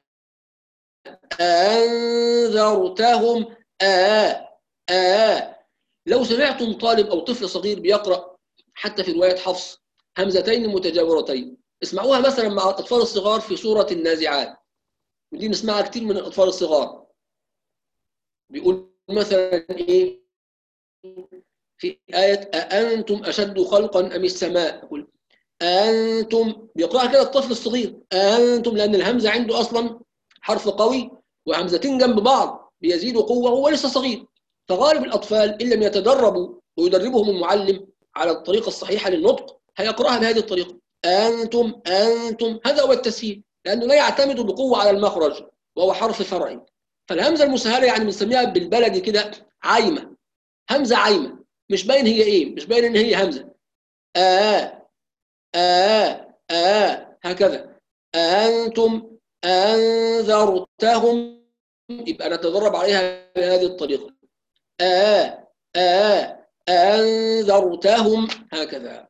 A: أنذرتهم آ آ. لو سمعتم طالب أو طفل صغير بيقرأ حتى في رواية حفص همزتين متجاورتين، اسمعوها مثلا مع الأطفال الصغار في سورة النازعات، ودي نسمعها كتير من الأطفال الصغار. بيقول مثلا إيه في آية أأنتم أشد خلقا أم السماء، يقول أنتم، بيقرأها كده الطفل الصغير أنتم، لأن الهمزة عنده أصلا حرف قوي وهمزتين جنب بعض بيزيدوا قوة وهو لسه صغير. فغالب الأطفال إن لم يتدربوا ويدربهم المعلم على الطريقة الصحيحة للنطق هيقرأها بهذه الطريقة أنتم أنتم. هذا هو التسهيل، لأنه لا يعتمد بقوة على المخرج وهو حرف فرعي. فالهمزة المسهلة يعني بنسميها بالبلدي كده عايمة، همزة عايمة، مش باين هي إيه، مش باين إن هي همزة. آه آه آه هكذا. أنتم أنذرتهم، يبقى نتدرب عليها بهذه الطريقة. آه آه أنذرتهم هكذا.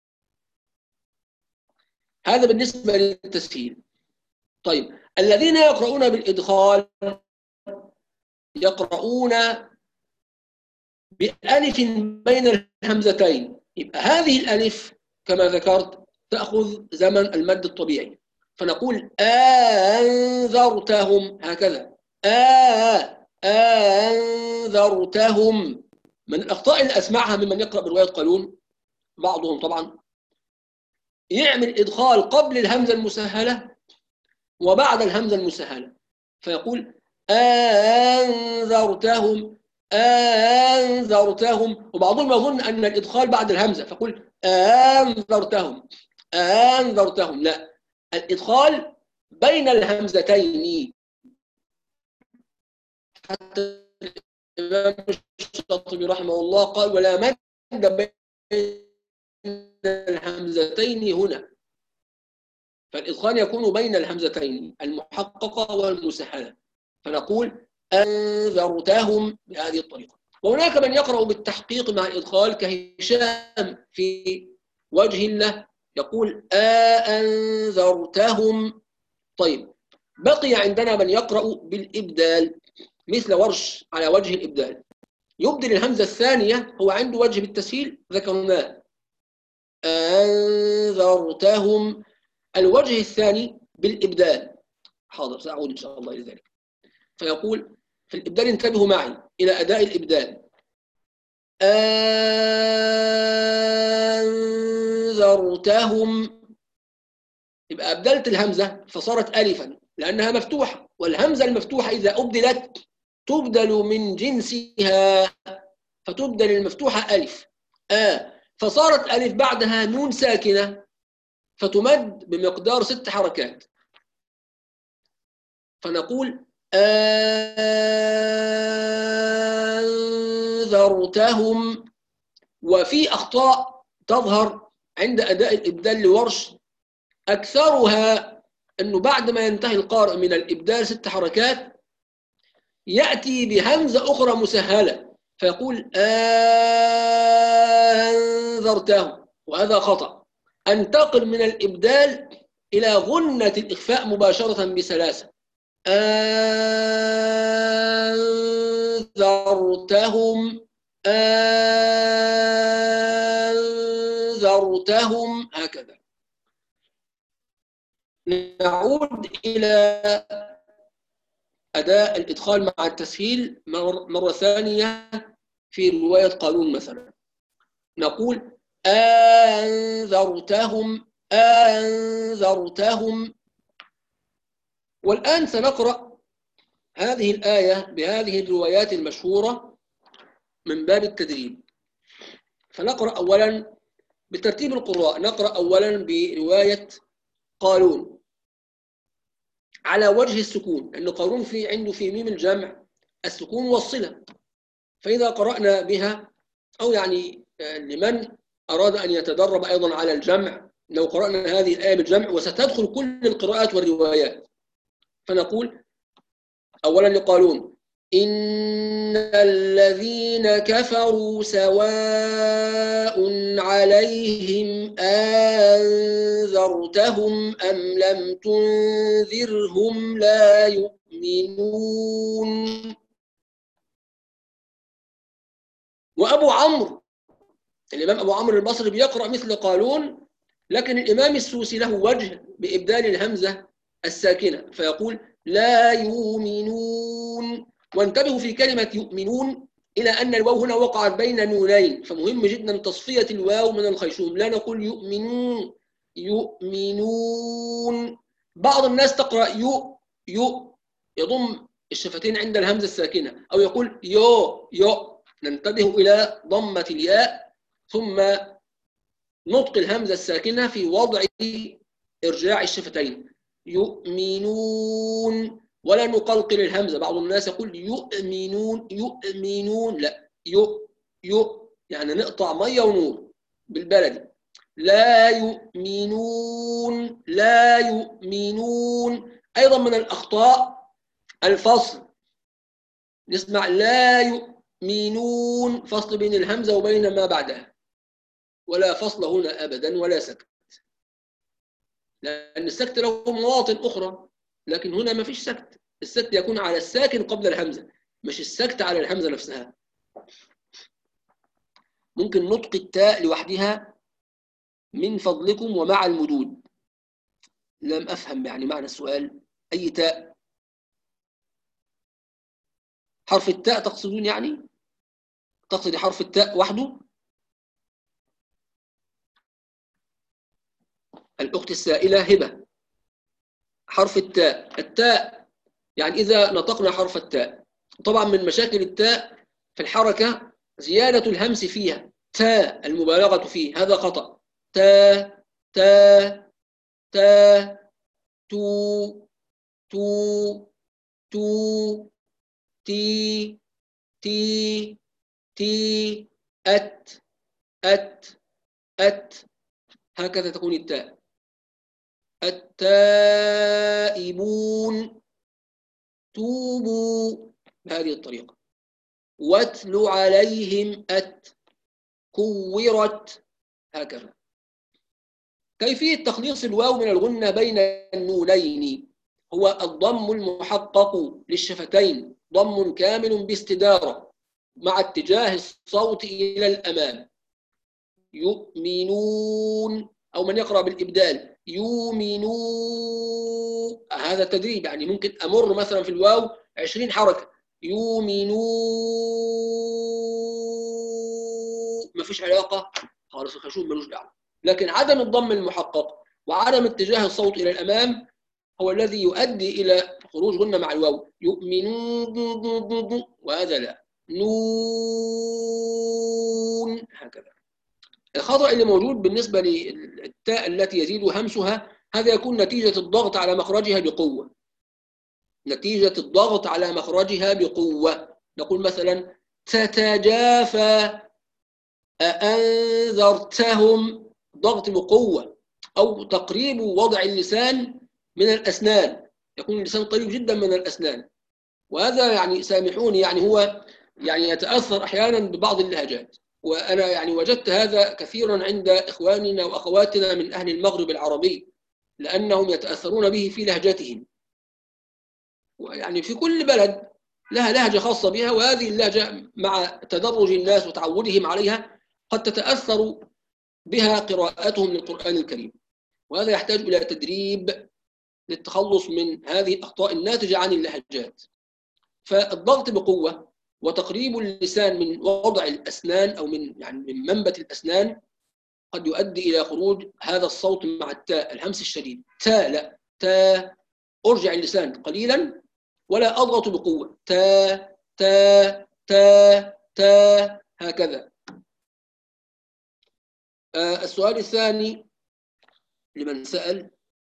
A: هذا بالنسبة للتسهيل. طيب الذين يقرؤون بالإدخال يقرؤون بألف بين الهمزتين، يبقى هذه الألف كما ذكرت تأخذ زمن المد الطبيعي، فنقول أنذرتهم هكذا. آه أنذرتهم. من الأخطاء اللي أسمعها ممن يقرأ برواية قالون بعضهم طبعا يعمل إدخال قبل الهمزة المسهلة وبعد الهمزة المسهلة، فيقول أنذرتهم أنذرتهم، وبعضهم يظن أن الإدخال بعد الهمزة فيقول أنذرتهم أنذرتهم. لا، الإدخال بين الهمزتين. حتى الإمام الشاطبي رحمه الله قال ولا مد بين الهمزتين هنا، فالإدخال يكون بين الهمزتين المحققة والمسهلة، فنقول أنذرتهم بهذه الطريقة. وهناك من يقرأ بالتحقيق مع الإدخال كهشام في وجه الله يقول أنذرتهم. طيب بقي عندنا من يقرأ بالإبدال مثل ورش على وجه الإبدال، يبدل الهمزة الثانية، هو عنده وجه بالتسهيل ذكرناه أنذرتهم. الوجه الثاني بالإبدال، حاضر سأعود إن شاء الله إلى ذلك. فيقول في الإبدال انتبهوا معي إلى أداء الإبدال أنذرتهم، يبقى أبدلت الهمزة فصارت ألفا لأنها مفتوحة، والهمزة المفتوحة إذا أبدلت تبدل من جنسها فتبدل المفتوحة ألف. آه فصارت ألف بعدها نون ساكنة فتمد بمقدار ست حركات، فنقول أنذرتهم. وفي أخطاء تظهر عند أداء الإبدال لورش، أكثرها أنه بعد ما ينتهي القارئ من الإبدال ست حركات يأتي بهمزة أخرى مسهلة فيقول أنذرتهم، وهذا خطأ. أنتقل من الإبدال إلى غنة الإخفاء مباشرة بسلاسة، أنذرتهم أنذرتهم، هكذا. نعود إلى أداء الإدخال مع التسهيل مرة ثانية في رواية قالون مثلا، نقول أنذرتهم أنذرتهم. والآن سنقرأ هذه الآية بهذه الروايات المشهورة من باب التدريب. فنقرأ أولا بترتيب القراء، نقرأ أولا برواية قالون على وجه السكون، لأن قارون في عنده في ميم الجمع السكون والصلة، فإذا قرأنا بها أو يعني لمن أراد أن يتدرب أيضا على الجمع، لو قرأنا هذه الآية بالجمع وستدخل كل القراءات والروايات، فنقول أولا لقالون إن الذين كفروا سواء عليهم أنذرتهم أم لم تنذرهم لا يؤمنون. وأبو عمرو الإمام أبو عمرو البصري بيقرأ مثل قالون، لكن الإمام السوسي له وجه بإبدال الهمزة الساكنة فيقول لا يؤمنون. وانتبهوا في كلمة يؤمنون إلى أن الواو هنا وقعت بين نونين، فمهم جدا تصفية الواو من الخيشوم، لا نقول يؤمنون يؤمنون. بعض الناس تقرأ يو يو يضم الشفتين عند الهمزة الساكنة، أو يقول يو يو. ننتبه إلى ضمة الياء ثم نطق الهمزة الساكنة في وضع إرجاع الشفتين يؤمنون، ولا نقلقل الهمزة. بعض الناس يقول يؤمنون يؤمنون، لا يؤ يؤ يعني نقطع مية ونور بالبلدي. لا يؤمنون لا يؤمنون. أيضا من الأخطاء الفصل، نسمع لا يؤمنون فصل بين الهمزة وبين ما بعدها، ولا فصل هنا أبدا ولا سكت، لأن السكت له مواطن أخرى، لكن هنا ما فيش سكت. السكت يكون على الساكن قبل الهمزة، مش السكت على الهمزة نفسها. ممكن نطق التاء لوحدها من فضلكم ومع المدود. لم أفهم يعني معنى السؤال. أي تاء؟ حرف التاء تقصدون؟ يعني تقصد حرف التاء وحده؟ الأخت السائلة هبة، حرف التاء التاء يعني إذا نطقنا حرف التاء، طبعا من مشاكل التاء في الحركة زيادة الهمس فيها، تاء المبالغة فيه، هذا خطأ. تا تا تا تو تو تو تي تي تي أت أت أت، هكذا تكون التاء. التائبون توبوا بهذه الطريقة. واتل عليهم أت كورت، هكذا. كيفية تخليص الواو من الغنة بين النونين هو الضم المحقق للشفتين، ضم كامل باستدارة مع اتجاه الصوت إلى الأمام. يؤمنون، أو من يقرأ بالإبدال يؤمنون، هذا تدريب، يعني ممكن أمر مثلا في الواو عشرين حركة. يؤمنون ما فيش علاقة خالص خلاص الخشوم ملوش دعوه. لكن عدم الضم المحقق وعدم اتجاه الصوت الى الامام هو الذي يؤدي الى خروج غنه مع الواو. يؤمنون، وهذا لا. نون، هكذا. الخطأ اللي موجود بالنسبه للتاء التي يزيد همسها، هذا يكون نتيجه الضغط على مخرجها بقوه. نتيجه الضغط على مخرجها بقوه. نقول مثلا تتجافى، أأنذرتهم، ضغط بقوة. أو تقريب وضع اللسان من الأسنان، يكون اللسان قريب جدا من الأسنان، وهذا يعني سامحوني يعني هو يعني يتأثر أحيانا ببعض اللهجات، وأنا يعني وجدت هذا كثيرا عند إخواننا وأخواتنا من أهل المغرب العربي، لأنهم يتأثرون به في لهجتهم. ويعني في كل بلد لها لهجة خاصة بها، وهذه اللهجة مع تدرج الناس وتعودهم عليها قد تتأثر بها قراءتهم للقرآن الكريم، وهذا يحتاج إلى تدريب للتخلص من هذه الأخطاء الناتجة عن اللهجات. فالضغط بقوة وتقريب اللسان من وضع الأسنان أو من يعني من منبت الأسنان قد يؤدي إلى خروج هذا الصوت مع التاء، الهمس الشديد. تا، لا، تا، أرجع اللسان قليلا ولا أضغط بقوة. تا تا تا تا، هكذا. آه السؤال الثاني لمن سأل،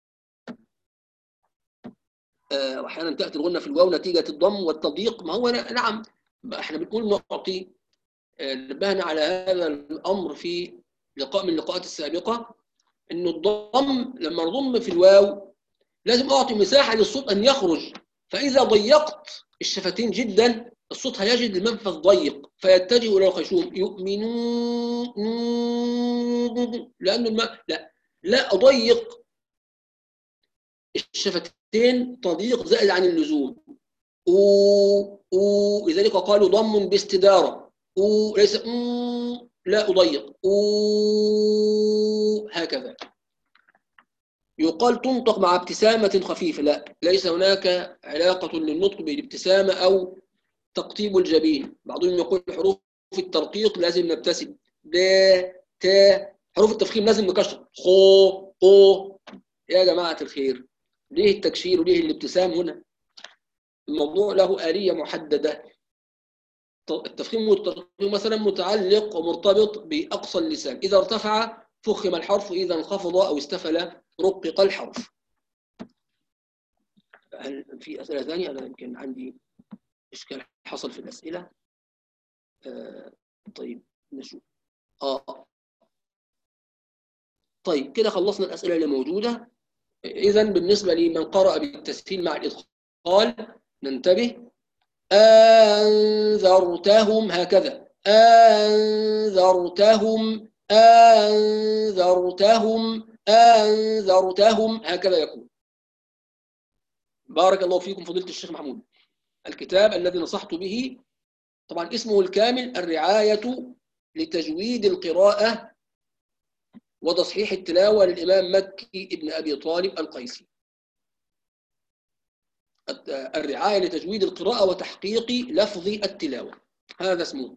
A: آه أحيانا تأتي الغنة في الواو نتيجة الضم والتضييق. ما هو نعم، احنا بنقول نعطي، آه نبهنا على هذا الأمر في لقاء من اللقاءات السابقة، إنه الضم لما نضم في الواو لازم أعطي مساحة للصوت أن يخرج، فإذا ضيقت الشفتين جدا الصوت هيجد المنفذ ضيق فيتجه إلى الخشوم. يؤمنون، لأنه الم... لا لا أضيق الشفتين تضييق زائد عن اللزوم. أو أو لذلك قالوا ضم باستدارة. أو ليس أو، لا أضيق. أو، هكذا. يقال تنطق مع ابتسامة خفيفة، لا، ليس هناك علاقة للنطق بالابتسامة أو تقطيب الجبين. بعضهم يقول حروف الترقيق لازم نبتسم، د، ت، حروف التفخيم لازم نكشر، خو، قو. يا جماعة الخير، ليه التكشير وليه الابتسام هنا؟ الموضوع له آلية محددة. التفخيم والترقيق مثلا متعلق ومرتبط بأقصى اللسان، إذا ارتفع فخم الحرف، إذا انخفض أو استفل رقق الحرف. هل في أسئلة ثانية؟ أنا يمكن عندي إشكال حصل في الأسئلة. آه طيب نشوف. آه طيب كده خلصنا الأسئلة اللي موجودة. إذا بالنسبة لمن قرأ بالتسهيل مع الإدخال ننتبه. أنذرتهم، هكذا. أنذرتهم، أنذرتهم، أنذرتهم، هكذا يكون. بارك الله فيكم فضيلة الشيخ محمود. الكتاب الذي نصحت به طبعا اسمه الكامل، الرعاية لتجويد القراءة وتصحيح التلاوة للإمام مكي ابن أبي طالب القيسي. الرعاية لتجويد القراءة وتحقيق لفظ التلاوة، هذا اسمه.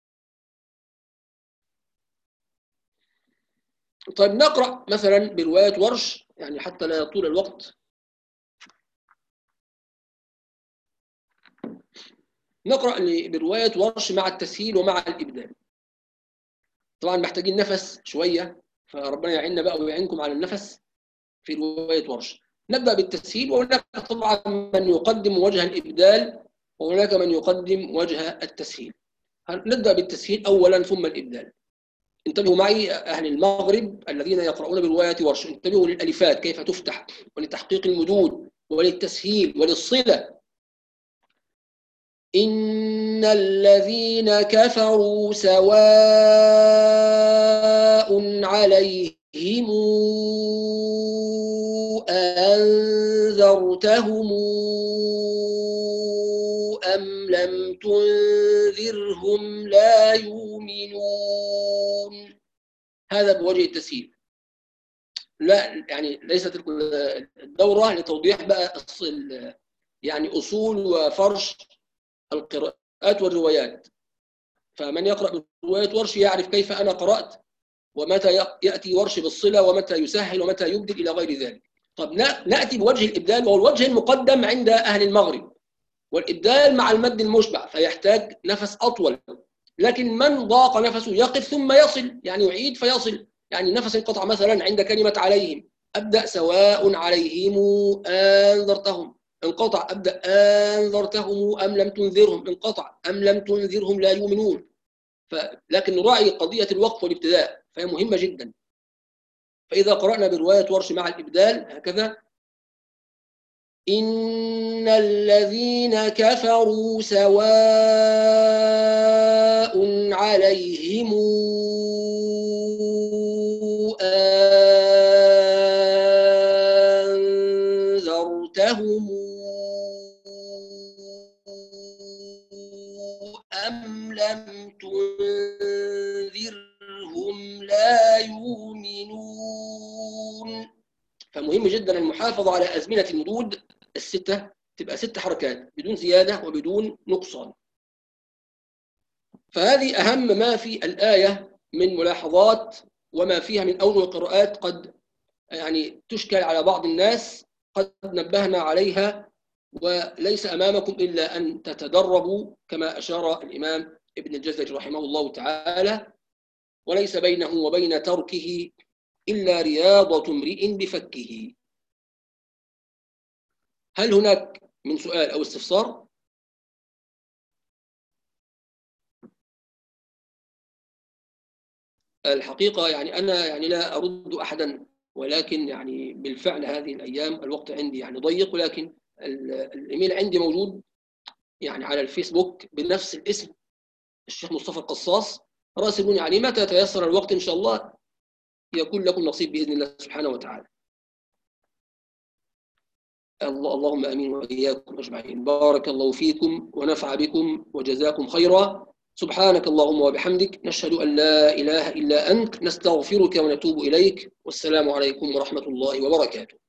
A: طيب نقرأ مثلا برواية ورش يعني حتى لا يطول الوقت. نقرأ برواية ورش مع التسهيل ومع الإبدال. طبعا محتاجين نفس شوية، فربنا يعيننا بقى ويعينكم على النفس في رواية ورش. نبدأ بالتسهيل، وهناك طبعا من يقدم وجه الإبدال وهناك من يقدم وجه التسهيل. نبدأ بالتسهيل أولا ثم الإبدال. انتبهوا معي أهل المغرب الذين يقرؤون برواية ورش، انتبهوا للألفات كيف تفتح، ولتحقيق المدود، وللتسهيل، وللصلة. إن الذين كفروا سواء عليهم أأنذرتهم أم لم تنذرهم لا يؤمنون. هذا بوجه التسهيل. لا يعني ليست الدورة لتوضيح بقى يعني أصول وفرش القراءات والروايات. فمن يقرأ برواية ورش يعرف كيف أنا قرأت ومتى يأتي ورش بالصلة ومتى يسهل ومتى يبدل إلى غير ذلك. طب نأتي بوجه الإبدال، وهو الوجه المقدم عند أهل المغرب، والإبدال مع المد المشبع فيحتاج نفس أطول، لكن من ضاق نفسه يقف ثم يصل، يعني يعيد فيصل، يعني نفس انقطع مثلا عند كلمة عليهم، أبدأ سواء عليهم أنذرتهم، انقطع أبدأ أنذرتهم أم لم تنذرهم، انقطع أم لم تنذرهم لا يؤمنون. لكن نراعي قضية الوقف والابتداء فهي مهمة جدا. فإذا قرأنا برواية ورش مع الإبدال هكذا: إن الذين كفروا سواء عليهم أنذرتهم أم لم تنذرهم لا يؤمنون. فمهم جدا المحافظة على أزمنة المدود الستة، تبقى ست حركات بدون زيادة وبدون نقصان. فهذه أهم ما في الآية من ملاحظات، وما فيها من أوجه القراءات قد يعني تشكل على بعض الناس، قد نبهنا عليها، وليس أمامكم إلا أن تتدربوا كما أشار الإمام ابن الجزري رحمه الله تعالى: وليس بينه وبين تركه إلا رياضة امرئ بفكه. هل هناك من سؤال أو استفسار؟ الحقيقة يعني أنا يعني لا أرد أحدا، ولكن يعني بالفعل هذه الأيام الوقت عندي يعني ضيق، ولكن الإيميل عندي موجود يعني على الفيسبوك بنفس الاسم، الشيخ مصطفى القصاص، راسلوني عليه متى تيسر الوقت إن شاء الله يكون لكم نصيب بإذن الله سبحانه وتعالى. الله اللهم امين واياكم اجمعين. بارك الله فيكم ونفع بكم وجزاكم خيرا. سبحانك اللهم وبحمدك، نشهد ان لا اله الا انت، نستغفرك ونتوب اليك، والسلام عليكم ورحمه الله وبركاته.